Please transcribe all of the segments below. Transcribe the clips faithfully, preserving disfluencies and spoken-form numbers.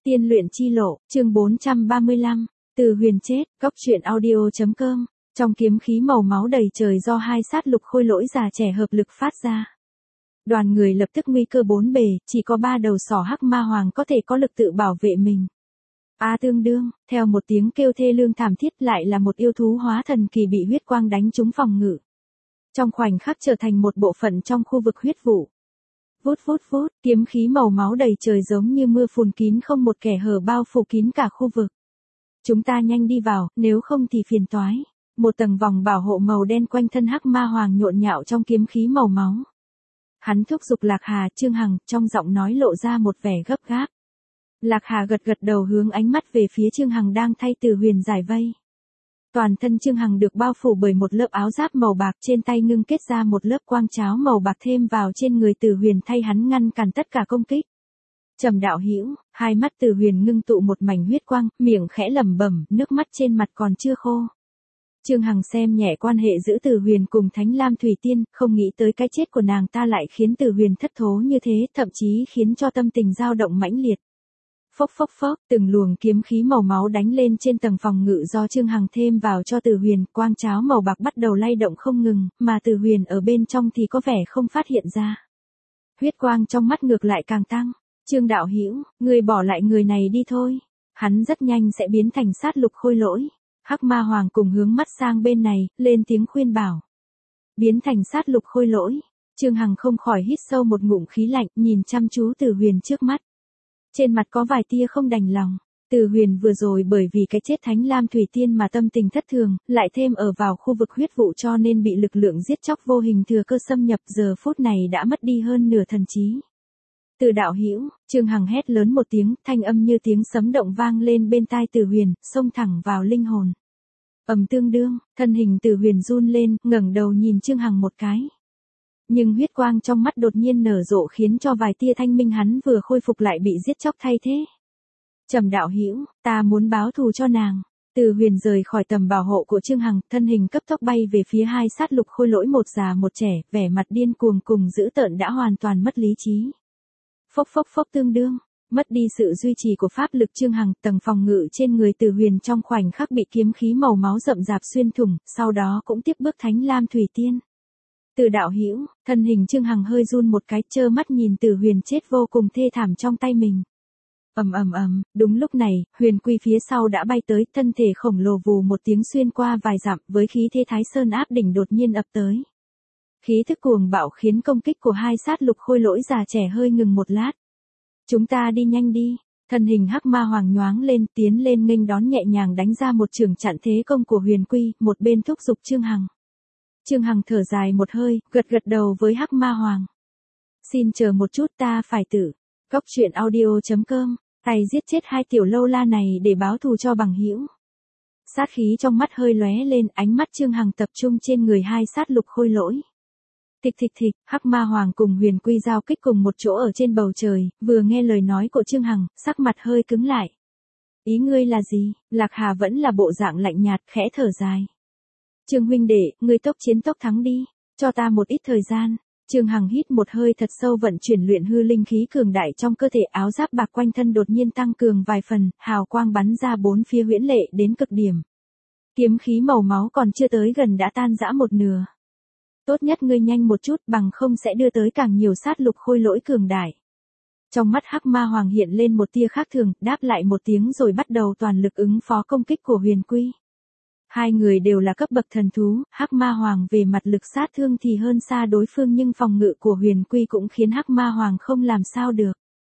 Tiên luyện chi lộ, chương bốn trăm ba mươi lăm, Từ Huyền chết, góc truyện audio chấm com. Trong kiếm khí màu máu đầy trời do hai sát lục khôi lỗi già trẻ hợp lực phát ra. Đoàn người lập tức nguy cơ bốn bề, chỉ có ba đầu sỏ hắc ma hoàng có thể có lực tự bảo vệ mình. A tương đương, theo một tiếng kêu thê lương thảm thiết lại là một yêu thú hóa thần kỳ bị huyết quang đánh trúng phòng ngự. Trong khoảnh khắc trở thành một bộ phận trong khu vực huyết vụ. Vút vút vút, kiếm khí màu máu đầy trời giống như mưa phùn kín không một kẻ hở bao phủ kín cả khu vực. Chúng ta nhanh đi vào, nếu không thì phiền toái. Một tầng vòng bảo hộ màu đen quanh thân hắc ma hoàng nhộn nhạo trong kiếm khí màu máu. Hắn thúc giục Lạc Hà, Trương Hằng, trong giọng nói lộ ra một vẻ gấp gáp. Lạc Hà gật gật đầu hướng ánh mắt về phía Trương Hằng đang thay Từ Huyền giải vây. Toàn thân Trương Hằng được bao phủ bởi một lớp áo giáp màu bạc, trên tay ngưng kết ra một lớp quang cháo màu bạc thêm vào trên người Từ Huyền thay hắn ngăn cản tất cả công kích. Trầm đạo hữu, hai mắt Từ Huyền ngưng tụ một mảnh huyết quang, miệng khẽ lẩm bẩm, nước mắt trên mặt còn chưa khô. Trương Hằng xem nhẹ quan hệ giữa Từ Huyền cùng Thánh Lam Thủy Tiên, không nghĩ tới cái chết của nàng ta lại khiến Từ Huyền thất thố như thế, thậm chí khiến cho tâm tình dao động mãnh liệt. Phốc phốc phốc, từng luồng kiếm khí màu máu đánh lên trên tầng phòng ngự do Trương Hằng thêm vào cho Từ Huyền, quang cháo màu bạc bắt đầu lay động không ngừng, mà Từ Huyền ở bên trong thì có vẻ không phát hiện ra. Huyết quang trong mắt ngược lại càng tăng. Trương đạo hữu, người bỏ lại người này đi thôi. Hắn rất nhanh sẽ biến thành sát lục khôi lỗi. Hắc ma hoàng cùng hướng mắt sang bên này, lên tiếng khuyên bảo. Biến thành sát lục khôi lỗi. Trương Hằng không khỏi hít sâu một ngụm khí lạnh, nhìn chăm chú Từ Huyền trước mắt. Trên mặt có vài tia không đành lòng. Từ Huyền vừa rồi bởi vì cái chết Thánh Lam Thủy Tiên mà tâm tình thất thường, lại thêm ở vào khu vực huyết vụ cho nên bị lực lượng giết chóc vô hình thừa cơ xâm nhập, giờ phút này đã mất đi hơn nửa thần trí. Từ đạo hữu, Trương Hằng hét lớn một tiếng, thanh âm như tiếng sấm động vang lên bên tai Từ Huyền, xông thẳng vào linh hồn. Ầm tương đương, thân hình Từ Huyền run lên, ngẩng đầu nhìn Trương Hằng một cái. Nhưng huyết quang trong mắt đột nhiên nở rộ khiến cho vài tia thanh minh hắn vừa khôi phục lại bị giết chóc thay thế. Trầm đạo hữu, ta muốn báo thù cho nàng. Từ Huyền rời khỏi tầm bảo hộ của Trương Hằng, thân hình cấp tốc bay về phía hai sát lục khôi lỗi, một già một trẻ, vẻ mặt điên cuồng cùng dữ tợn đã hoàn toàn mất lý trí. Phốc phốc phốc tương đương, mất đi sự duy trì của pháp lực Trương Hằng, tầng phòng ngự trên người Từ Huyền trong khoảnh khắc bị kiếm khí màu máu rậm rạp xuyên thủng, sau đó cũng tiếp bước Thánh Lam Thủy Tiên. Từ đạo hữu, thân hình Trương Hằng hơi run một cái, trơ mắt nhìn Từ Huyền chết vô cùng thê thảm trong tay mình. Ầm ầm ầm, đúng lúc này, Huyền Quy phía sau đã bay tới, thân thể khổng lồ vù một tiếng xuyên qua vài dặm, với khí thế Thái Sơn áp đỉnh đột nhiên ập tới. Khí thức cuồng bạo khiến công kích của hai sát lục khôi lỗi già trẻ hơi ngừng một lát. Chúng ta đi nhanh đi. Thân hình hắc ma hoàng nhoáng lên, tiến lên nghênh đón, nhẹ nhàng đánh ra một chưởng chặn thế công của Huyền Quy, một bên thúc giục Trương Hằng. Trương Hằng thở dài một hơi, gật gật đầu với hắc ma hoàng. Xin chờ một chút, ta phải tử. Góc truyện audio chấm com, tay giết chết hai tiểu lâu la này để báo thù cho bằng hữu. Sát khí trong mắt hơi lóe lên, ánh mắt Trương Hằng tập trung trên người hai sát lục khôi lỗi. Thịch thịch thịch, hắc ma hoàng cùng Huyền Quy giao kích cùng một chỗ ở trên bầu trời, vừa nghe lời nói của Trương Hằng, sắc mặt hơi cứng lại. Ý ngươi là gì? Lạc Hà vẫn là bộ dạng lạnh nhạt, khẽ thở dài. Trương huynh đệ, ngươi tốc chiến tốc thắng đi, cho ta một ít thời gian. Trương Hằng hít một hơi thật sâu, vận chuyển luyện hư linh khí cường đại trong cơ thể, áo giáp bạc quanh thân đột nhiên tăng cường vài phần, hào quang bắn ra bốn phía huyễn lệ đến cực điểm. Kiếm khí màu máu còn chưa tới gần đã tan rã một nửa. Tốt nhất ngươi nhanh một chút, bằng không sẽ đưa tới càng nhiều sát lục khôi lỗi cường đại. Trong mắt hắc ma hoàng hiện lên một tia khác thường, đáp lại một tiếng rồi bắt đầu toàn lực ứng phó công kích của Huyền Quy. Hai người đều là cấp bậc thần thú, hắc ma hoàng về mặt lực sát thương thì hơn xa đối phương, nhưng phòng ngự của Huyền Quy cũng khiến hắc ma hoàng không làm sao được.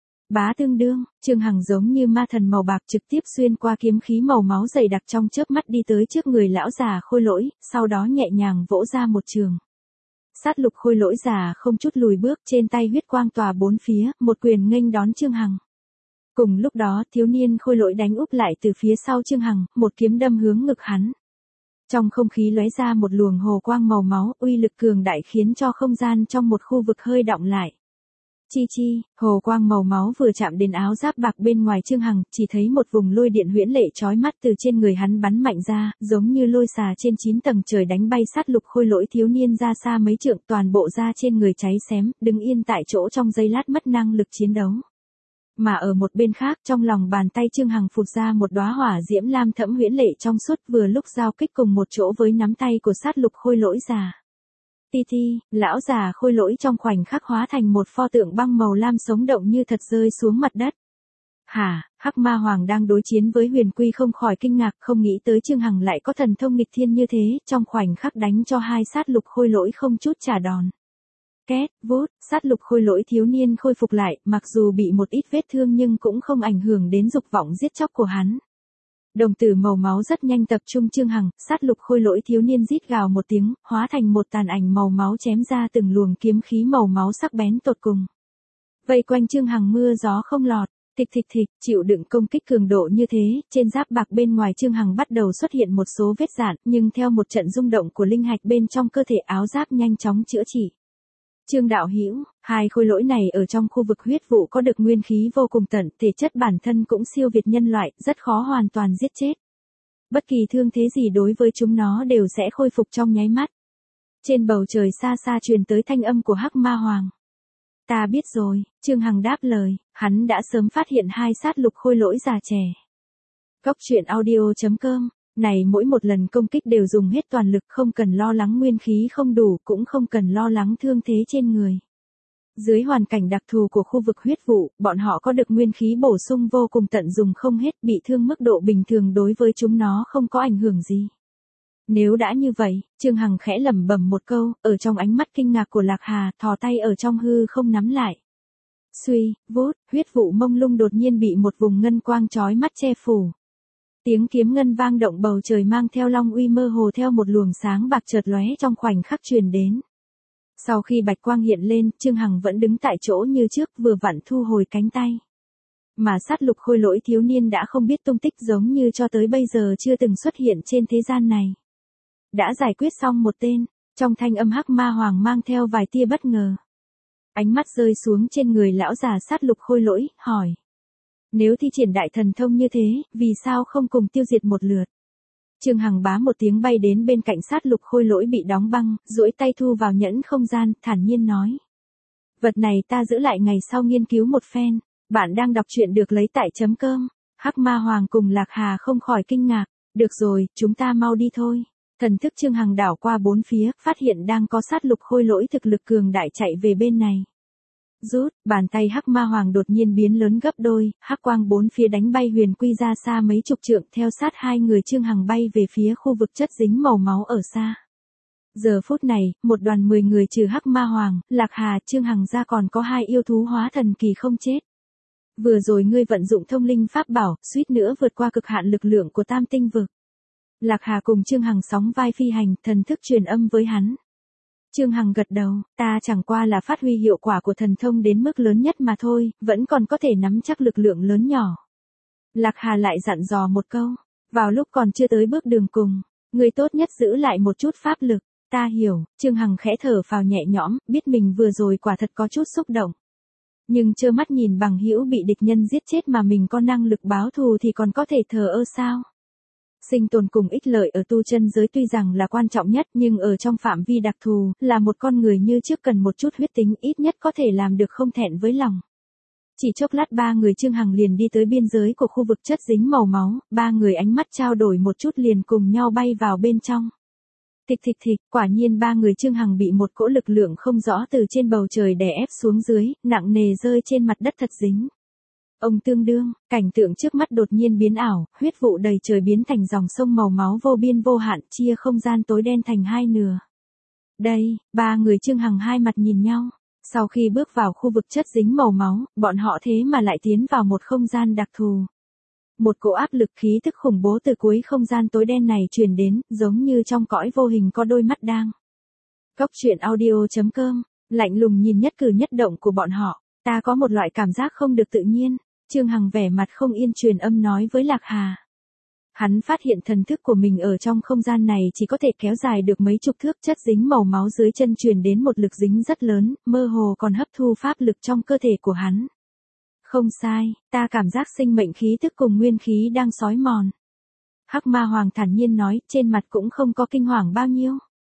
Bá tương đương, Trương Hằng giống như ma thần màu bạc trực tiếp xuyên qua kiếm khí màu máu dày đặc, trong chớp mắt đi tới trước người lão già khôi lỗi, sau đó nhẹ nhàng vỗ ra một trường. Sát lục khôi lỗi già không chút lùi bước, trên tay huyết quang tỏa bốn phía, một quyền nghênh đón Trương Hằng. Cùng lúc đó, thiếu niên khôi lỗi đánh úp lại từ phía sau Trương Hằng, một kiếm đâm hướng ngực hắn. Trong không khí lóe ra một luồng hồ quang màu máu, uy lực cường đại khiến cho không gian trong một khu vực hơi đọng lại. Chi chi, hồ quang màu máu vừa chạm đến áo giáp bạc bên ngoài Trương Hằng, chỉ thấy một vùng lôi điện huyễn lệ chói mắt từ trên người hắn bắn mạnh ra, giống như lôi xà trên chín tầng trời đánh bay sát lục khôi lỗi thiếu niên ra xa mấy trượng, toàn bộ da trên người cháy xém, đứng yên tại chỗ trong giây lát mất năng lực chiến đấu. Mà ở một bên khác, trong lòng bàn tay Trương Hằng phụt ra một đóa hỏa diễm lam thẫm huyễn lệ trong suốt, vừa lúc giao kích cùng một chỗ với nắm tay của sát lục khôi lỗi già. Ti ti, lão già khôi lỗi trong khoảnh khắc hóa thành một pho tượng băng màu lam sống động như thật rơi xuống mặt đất. Hả, Hắc Ma Hoàng đang đối chiến với Huyền Quy không khỏi kinh ngạc, không nghĩ tới Trương Hằng lại có thần thông nghịch thiên như thế, trong khoảnh khắc đánh cho hai sát lục khôi lỗi không chút trả đòn. Két, vút, sát lục khôi lỗi thiếu niên khôi phục lại, mặc dù bị một ít vết thương nhưng cũng không ảnh hưởng đến dục vọng giết chóc của hắn. Đồng tử màu máu rất nhanh tập trung Trương Hằng, sát lục khôi lỗi thiếu niên rít gào một tiếng, hóa thành một tàn ảnh màu máu chém ra từng luồng kiếm khí màu máu sắc bén tột cùng. Vây quanh Trương Hằng mưa gió không lọt, thịch thịch thịch, chịu đựng công kích cường độ như thế, trên giáp bạc bên ngoài Trương Hằng bắt đầu xuất hiện một số vết rạn, nhưng theo một trận rung động của linh hạch bên trong cơ thể áo giáp nhanh chóng chữa trị. Trương đạo hữu, hai khôi lỗi này ở trong khu vực huyết vụ có được nguyên khí vô cùng tận, thể chất bản thân cũng siêu việt nhân loại, rất khó hoàn toàn giết chết. Bất kỳ thương thế gì đối với chúng nó đều sẽ khôi phục trong nháy mắt. Trên bầu trời xa xa truyền tới thanh âm của Hắc Ma Hoàng. Ta biết rồi, Trương Hằng đáp lời, hắn đã sớm phát hiện hai sát lục khôi lỗi già trẻ. Cốc truyện audio chấm com, này mỗi một lần công kích đều dùng hết toàn lực, không cần lo lắng nguyên khí không đủ, cũng không cần lo lắng thương thế trên người. Dưới hoàn cảnh đặc thù của khu vực huyết vụ, bọn họ có được nguyên khí bổ sung vô cùng tận dùng không hết, bị thương mức độ bình thường đối với chúng nó không có ảnh hưởng gì. Nếu đã như vậy, Trương Hằng khẽ lẩm bẩm một câu, ở trong ánh mắt kinh ngạc của Lạc Hà, thò tay ở trong hư không nắm lại. Suy, vút, huyết vụ mông lung đột nhiên bị một vùng ngân quang chói mắt che phủ. Tiếng kiếm ngân vang động bầu trời mang theo long uy mơ hồ theo một luồng sáng bạc chợt lóe trong khoảnh khắc truyền đến. Sau khi bạch quang hiện lên, Trương Hằng vẫn đứng tại chỗ như trước, vừa vặn thu hồi cánh tay. Mà sát lục khôi lỗi thiếu niên đã không biết tung tích, giống như cho tới bây giờ chưa từng xuất hiện trên thế gian này. Đã giải quyết xong một tên, trong thanh âm Hắc Ma Hoàng mang theo vài tia bất ngờ. Ánh mắt rơi xuống trên người lão già sát lục khôi lỗi, hỏi. Nếu thi triển đại thần thông như thế, vì sao không cùng tiêu diệt một lượt? Trương Hằng bá một tiếng bay đến bên cạnh sát lục khôi lỗi bị đóng băng, duỗi tay thu vào nhẫn không gian, thản nhiên nói. Vật này ta giữ lại ngày sau nghiên cứu một phen, bạn đang đọc truyện được lấy tại chấm com. Hắc Ma Hoàng cùng Lạc Hà không khỏi kinh ngạc, được rồi, chúng ta mau đi thôi. Thần thức Trương Hằng đảo qua bốn phía, phát hiện đang có sát lục khôi lỗi thực lực cường đại chạy về bên này. Rút, bàn tay Hắc Ma Hoàng đột nhiên biến lớn gấp đôi, hắc quang bốn phía đánh bay Huyền Quy ra xa mấy chục trượng, theo sát hai người Trương Hằng bay về phía khu vực chất dính màu máu ở xa. Giờ phút này, một đoàn mười người trừ Hắc Ma Hoàng, Lạc Hà, Trương Hằng ra còn có hai yêu thú hóa thần kỳ không chết. Vừa rồi ngươi vận dụng thông linh pháp bảo, suýt nữa vượt qua cực hạn lực lượng của Tam Tinh vực. Lạc Hà cùng Trương Hằng sóng vai phi hành, thần thức truyền âm với hắn. Trương Hằng gật đầu, ta chẳng qua là phát huy hiệu quả của thần thông đến mức lớn nhất mà thôi, vẫn còn có thể nắm chắc lực lượng lớn nhỏ. Lạc Hà lại dặn dò một câu, vào lúc còn chưa tới bước đường cùng, người tốt nhất giữ lại một chút pháp lực. Ta hiểu, Trương Hằng khẽ thở phào nhẹ nhõm, biết mình vừa rồi quả thật có chút xúc động. Nhưng trơ mắt nhìn bằng hữu bị địch nhân giết chết mà mình có năng lực báo thù thì còn có thể thờ ơ sao? Sinh tồn cùng ích lợi ở tu chân giới tuy rằng là quan trọng nhất, nhưng ở trong phạm vi đặc thù, là một con người như trước cần một chút huyết tính, ít nhất có thể làm được không thẹn với lòng. Chỉ chốc lát ba người Trương Hằng liền đi tới biên giới của khu vực chất dính màu máu, ba người ánh mắt trao đổi một chút liền cùng nhau bay vào bên trong. Thịch thịch thịch, quả nhiên ba người Trương Hằng bị một cỗ lực lượng không rõ từ trên bầu trời đè ép xuống dưới, nặng nề rơi trên mặt đất thật dính. Ông tương đương, cảnh tượng trước mắt đột nhiên biến ảo, huyết vụ đầy trời biến thành dòng sông màu máu vô biên vô hạn, chia không gian tối đen thành hai nửa. Đây, ba người Trương Hằng hai mặt nhìn nhau, sau khi bước vào khu vực chất dính màu máu, bọn họ thế mà lại tiến vào một không gian đặc thù. Một cỗ áp lực khí tức khủng bố từ cuối không gian tối đen này truyền đến, giống như trong cõi vô hình có đôi mắt đang. Cốc truyện audio chấm com, lạnh lùng nhìn nhất cử nhất động của bọn họ, ta có một loại cảm giác không được tự nhiên. Trương Hằng vẻ mặt không yên truyền âm nói với Lạc Hà. Hắn phát hiện thần thức của mình ở trong không gian này chỉ có thể kéo dài được mấy chục thước, chất dính màu máu dưới chân truyền đến một lực dính rất lớn, mơ hồ còn hấp thu pháp lực trong cơ thể của hắn. Không sai, ta cảm giác sinh mệnh khí tức cùng nguyên khí đang xói mòn. Hắc Ma Hoàng thản nhiên nói, trên mặt cũng không có kinh hoàng bao nhiêu.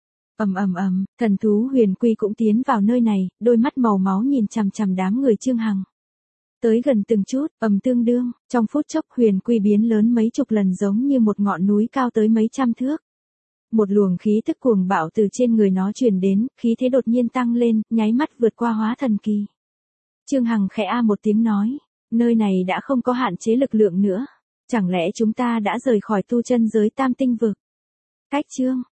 Ầm ầm ầm, thần thú Huyền Quy cũng tiến vào nơi này, đôi mắt màu máu nhìn chằm chằm đám người Trương Hằng. Tới gần từng chút, ầm tương đương, trong phút chốc huyền quy biến lớn mấy chục lần giống như một ngọn núi cao tới mấy trăm thước. Một luồng khí tức cuồng bạo từ trên người nó truyền đến, khí thế đột nhiên tăng lên, nháy mắt vượt qua hóa thần kỳ. Trương Hằng khẽ a một tiếng nói, nơi này đã không có hạn chế lực lượng nữa. Chẳng lẽ chúng ta đã rời khỏi tu chân giới tam tinh vực? Cách chương